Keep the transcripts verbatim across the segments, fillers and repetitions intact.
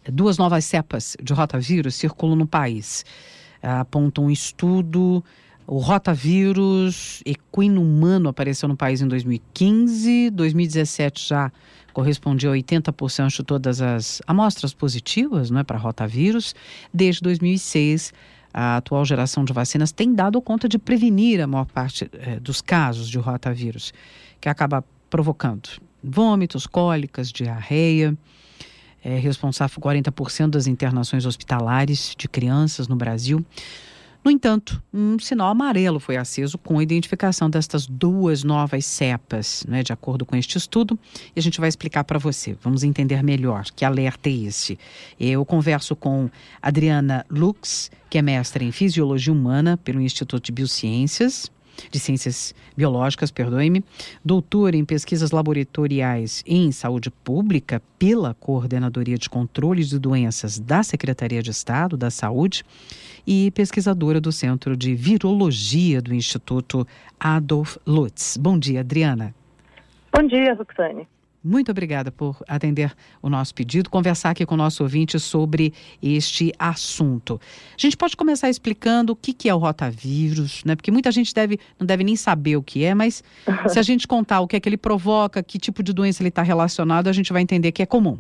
duas novas cepas de rotavírus circulam no país. Aponta um estudo, o rotavírus equino humano apareceu no país em dois mil e quinze, dois mil e dezessete já correspondia a oitenta por cento de todas as amostras positivas, não é, para rotavírus. Desde dois mil e seis, a atual geração de vacinas tem dado conta de prevenir a maior parte eh, dos casos de rotavírus, que acaba provocando vômitos, cólicas, diarreia. É responsável por quarenta por cento das internações hospitalares de crianças no Brasil. No entanto, um sinal amarelo foi aceso com a identificação destas duas novas cepas, né, de acordo com este estudo, e a gente vai explicar para você. Vamos entender melhor que alerta é esse. Eu converso com Adriana Lux, que é mestre em Fisiologia Humana pelo Instituto de Biociências, de Ciências Biológicas, perdoe-me, doutora em Pesquisas Laboratoriais em Saúde Pública pela Coordenadoria de Controle de Doenças da Secretaria de Estado da Saúde e pesquisadora do Centro de Virologia do Instituto Adolf Lutz. Bom dia, Adriana. Bom dia, Roxane. Muito obrigada por atender o nosso pedido, conversar aqui com o nosso ouvinte sobre este assunto. A gente pode começar explicando o que, que é o rotavírus, né? Porque muita gente deve, não deve nem saber o que é, mas se a gente contar o que é que ele provoca, que tipo de doença ele está relacionado, a gente vai entender que é comum.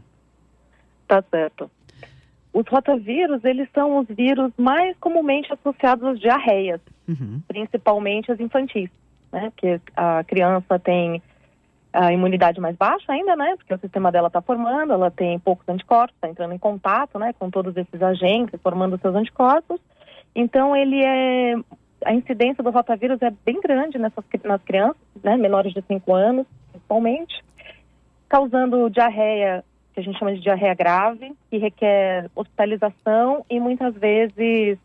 Tá certo. Os rotavírus, eles são os vírus mais comumente associados às diarreias, uhum. principalmente as infantis, né? Porque a criança tem a imunidade mais baixa ainda, né? Porque o sistema dela está formando, ela tem poucos anticorpos, está entrando em contato, né, com todos esses agentes, formando seus anticorpos. Então, ele é... a incidência do rotavírus é bem grande nessas, nas crianças, né, menores de cinco anos, principalmente, causando diarreia, que a gente chama de diarreia grave, que requer hospitalização e muitas vezes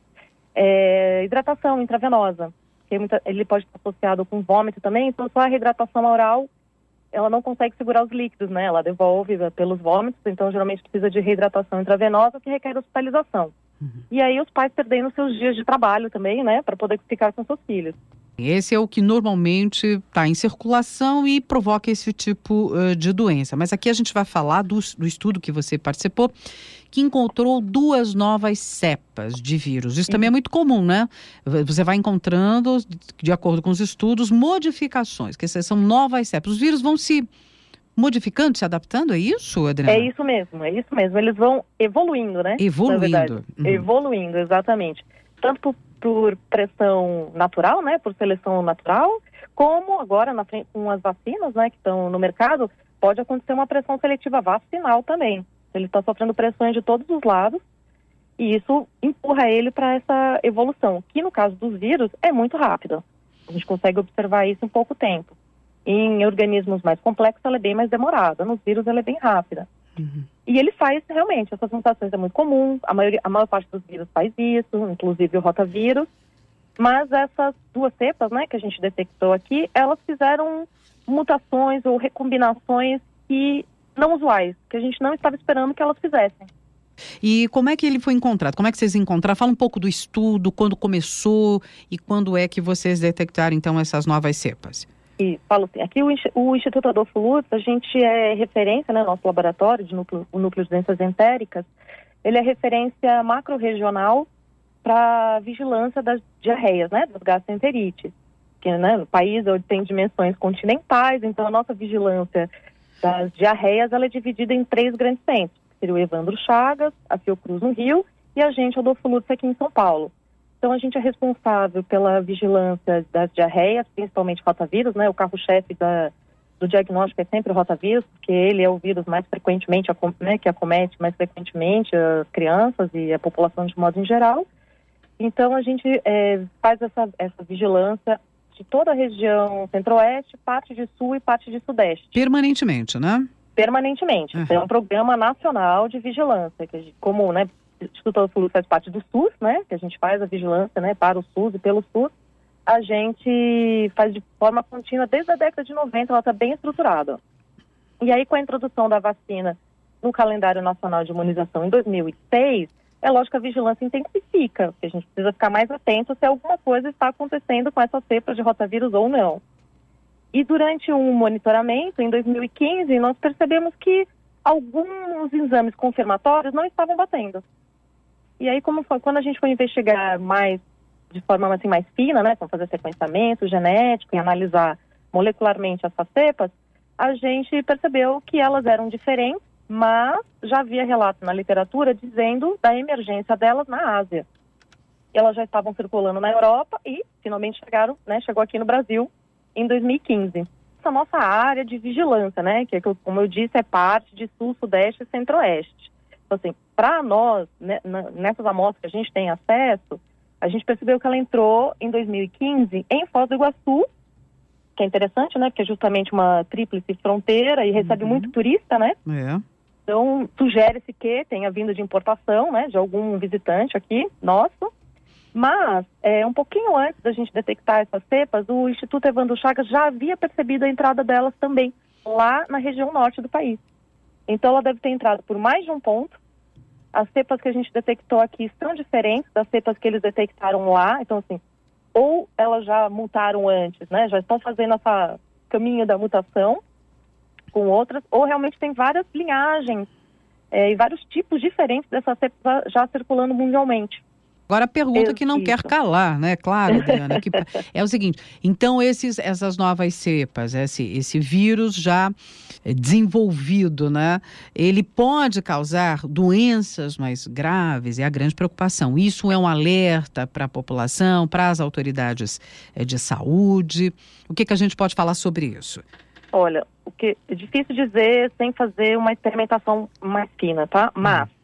é, hidratação intravenosa. Que muita, ele pode estar associado com vômito também, então só a reidratação oral, ela não consegue segurar os líquidos, né? Ela devolve pelos vômitos, então geralmente precisa de reidratação intravenosa que requer hospitalização. Uhum. E aí os pais perdendo seus dias de trabalho também, né? Para poder ficar com seus filhos. Esse é o que normalmente está em circulação e provoca esse tipo uh, de doença. Mas aqui a gente vai falar do, do estudo que você participou, que encontrou duas novas cepas de vírus. Isso também é muito comum, né? Você vai encontrando, de acordo com os estudos, modificações, que essas são novas cepas. Os vírus vão se modificando, se adaptando, é isso, Adriana? É isso mesmo, é isso mesmo. Eles vão evoluindo, né? Evoluindo. Uhum. Evoluindo, exatamente. Tanto por, por pressão natural, né? Por seleção natural, como agora na frente, com as vacinas, né? Que estão no mercado, pode acontecer uma pressão seletiva vacinal também. Ele está sofrendo pressões de todos os lados e isso empurra ele para essa evolução, que no caso dos vírus é muito rápida. A gente consegue observar isso em pouco tempo. Em organismos mais complexos ela é bem mais demorada, nos vírus ela é bem rápida. Uhum. E ele faz realmente, essas mutações é muito comum, a, maioria, a maior parte dos vírus faz isso, inclusive o rotavírus, mas essas duas cepas, né, que a gente detectou aqui, elas fizeram mutações ou recombinações que não usuais, que a gente não estava esperando que elas fizessem. E como é que ele foi encontrado? Como é que vocês encontraram? Fala um pouco do estudo, quando começou e quando é que vocês detectaram, então, essas novas cepas. E falo assim, aqui o, o Instituto Adolf Lutz, a gente é referência, né, nosso laboratório, de núcleo, o núcleo de doenças entéricas, ele é referência macro-regional para vigilância das diarreias, né, das gastroenterites. Que, né, no país tem dimensões continentais, então a nossa vigilância das diarreias, ela é dividida em três grandes centros, que seria o Evandro Chagas, a Fiocruz no Rio e a gente, Adolfo Lutz, aqui em São Paulo. Então a gente é responsável pela vigilância das diarreias, principalmente rotavírus, né? O carro-chefe da, do diagnóstico é sempre o rotavírus, porque ele é o vírus mais frequentemente, né, que acomete mais frequentemente as crianças e a população de modo em geral. Então a gente é, faz essa, essa vigilância de toda a região centro-oeste, parte de sul e parte de sudeste. Permanentemente, né? Permanentemente. Uhum. É um programa nacional de vigilância, que a gente, como, né, o Instituto Adolf Lutz faz parte do SUS, né, que a gente faz a vigilância, né, para o SUS e pelo SUS, a gente faz de forma contínua desde a década de noventa, ela está bem estruturada. E aí, com a introdução da vacina no calendário nacional de imunização em dois mil e seis, é lógico que a vigilância intensifica, porque a gente precisa ficar mais atento se alguma coisa está acontecendo com essa cepa de rotavírus ou não. E durante um monitoramento, em dois mil e quinze, nós percebemos que alguns exames confirmatórios não estavam batendo. E aí, como foi, quando a gente foi investigar mais, de forma assim, mais fina, né, para fazer sequenciamento genético e analisar molecularmente essas cepas, a gente percebeu que elas eram diferentes, mas já havia relato na literatura dizendo da emergência delas na Ásia. Elas já estavam circulando na Europa e finalmente chegaram, né, chegou aqui no Brasil em dois mil e quinze. Essa nossa área de vigilância, né, que, como eu disse, é parte de Sul, Sudeste e Centro-Oeste. Então, assim, para nós, né, nessas amostras que a gente tem acesso, a gente percebeu que ela entrou em dois mil e quinze em Foz do Iguaçu, que é interessante, né, porque é justamente uma tríplice fronteira e recebe uhum. muito turista, né? É. Então, sugere-se que tenha vindo de importação, né, de algum visitante aqui, nosso. Mas, é, um pouquinho antes da gente detectar essas cepas, o Instituto Evandro Chagas já havia percebido a entrada delas também, lá na região norte do país. Então, ela deve ter entrado por mais de um ponto. As cepas que a gente detectou aqui são diferentes das cepas que eles detectaram lá. Então, assim, ou elas já mutaram antes, né? Já estão fazendo esse caminho da mutação com outras, ou realmente tem várias linhagens é, e vários tipos diferentes dessas cepas já circulando mundialmente. Agora a pergunta que não quer calar, né? Claro, Adriana, que é o seguinte, então esses, essas novas cepas, esse, esse vírus já desenvolvido, né? Ele pode causar doenças mais graves, é a grande preocupação. Isso é um alerta para a população, para as autoridades de saúde. O que, que a gente pode falar sobre isso? Olha, o que é difícil dizer sem fazer uma experimentação mais fina, tá? Mas, hum.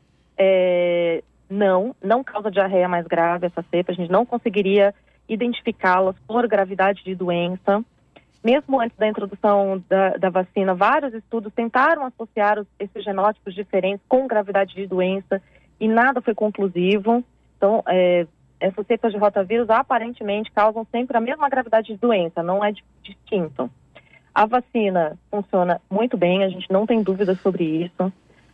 é... Não, não causa diarreia mais grave essa cepa, a gente não conseguiria identificá-las por gravidade de doença. Mesmo antes da introdução da, da vacina, vários estudos tentaram associar os, esses genótipos diferentes com gravidade de doença e nada foi conclusivo. Então, é, essas cepas de rotavírus aparentemente causam sempre a mesma gravidade de doença, não é distinto. A vacina funciona muito bem, a gente não tem dúvidas sobre isso.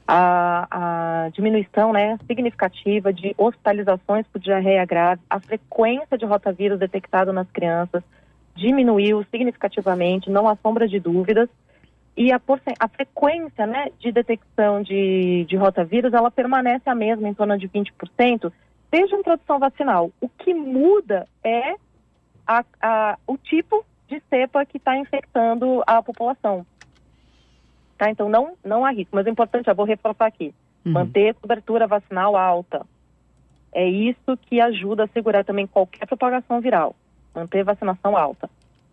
A, a diminuição, né, significativa de hospitalizações por diarreia grave, a frequência de rotavírus detectado nas crianças diminuiu significativamente, não há sombra de dúvidas, e a, a frequência, né, de detecção de, de rotavírus, ela permanece a mesma, em torno de vinte por cento, desde a introdução vacinal. O que muda é a, a, o tipo de cepa que está infectando a população. Tá? Então, não, não há risco. Mas o importante, eu vou reforçar aqui, uhum. manter a cobertura vacinal alta. É isso que ajuda a segurar também qualquer propagação viral. Manter a vacinação alta.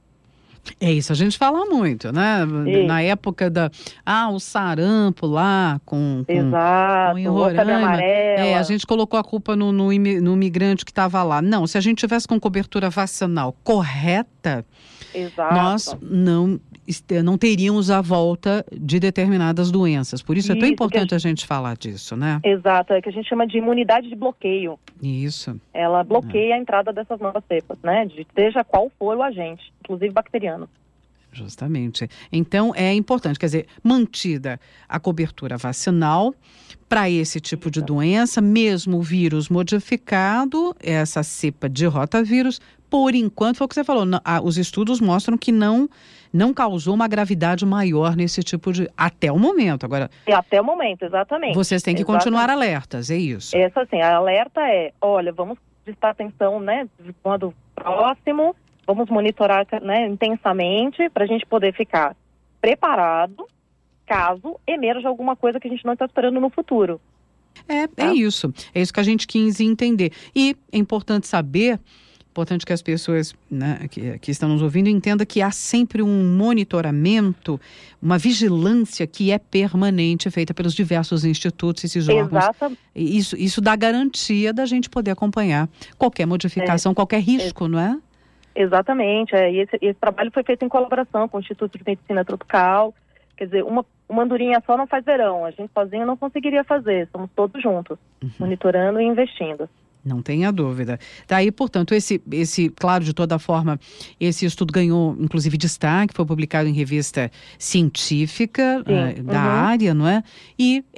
É isso, a gente fala muito, né? Isso. Na época da... Ah, o sarampo lá com... com Exato, com em Roraima, é, a gente colocou a culpa no, no, no imigrante que estava lá. Não, se a gente tivesse com cobertura vacinal correta, Exato. nós não... não teríamos a volta de determinadas doenças. Por isso, isso é tão importante a gente... a gente falar disso, né? Exato, é que a gente chama de imunidade de bloqueio. Isso. Ela bloqueia é. a entrada dessas novas cepas, né? De, seja qual for o agente, inclusive bacteriano. Justamente. Então, é importante, quer dizer, mantida a cobertura vacinal para esse tipo de doença, mesmo o vírus modificado, essa cepa de rotavírus, por enquanto, foi o que você falou, não, ah, os estudos mostram que não, não causou uma gravidade maior nesse tipo de... Até o momento, agora... É, até o momento, exatamente. Vocês têm que exatamente. continuar alertas, é isso? Essa, assim, a alerta é, olha, vamos prestar atenção, né, de quando próximo, vamos monitorar, né, intensamente, para a gente poder ficar preparado, caso emerja alguma coisa que a gente não está esperando no futuro. É, tá? é isso, é isso que a gente quis entender. E é importante saber... Importante que as pessoas, né, que, que estão nos ouvindo entendam que há sempre um monitoramento, uma vigilância que é permanente, feita pelos diversos institutos, esses órgãos. Exato. Isso, isso dá garantia da gente poder acompanhar qualquer modificação, é. qualquer risco, é. não é? Exatamente. É. E esse, esse trabalho foi feito em colaboração com o Instituto de Medicina Tropical. Quer dizer, uma, uma andorinha só não faz verão. A gente sozinho não conseguiria fazer. Somos todos juntos, uhum. monitorando e investindo. Não tenha dúvida. Daí, portanto, esse, esse, claro, de toda forma, esse estudo ganhou, inclusive, destaque, foi publicado em revista científica uh, da uhum. área, não é? E é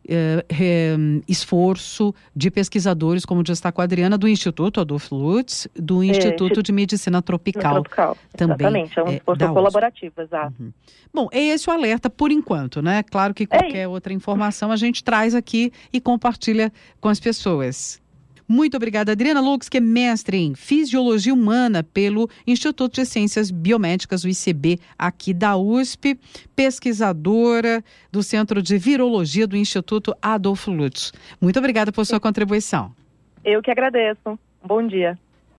eh, eh, esforço de pesquisadores, como destacou a Adriana, do Instituto Adolfo Lutz, do Instituto é, de Medicina Tropical. Tropical. Também, exatamente, é um esforço é, colaborativo, exato. Uhum. Bom, é esse o alerta por enquanto, né? Claro que qualquer é outra informação a gente traz aqui e compartilha com as pessoas. Muito obrigada, Adriana Lux, que é mestre em Fisiologia Humana pelo Instituto de Ciências Biomédicas, o I C B, aqui da U S P, pesquisadora do Centro de Virologia do Instituto Adolfo Lutz. Muito obrigada por sua contribuição. Eu que agradeço. Bom dia.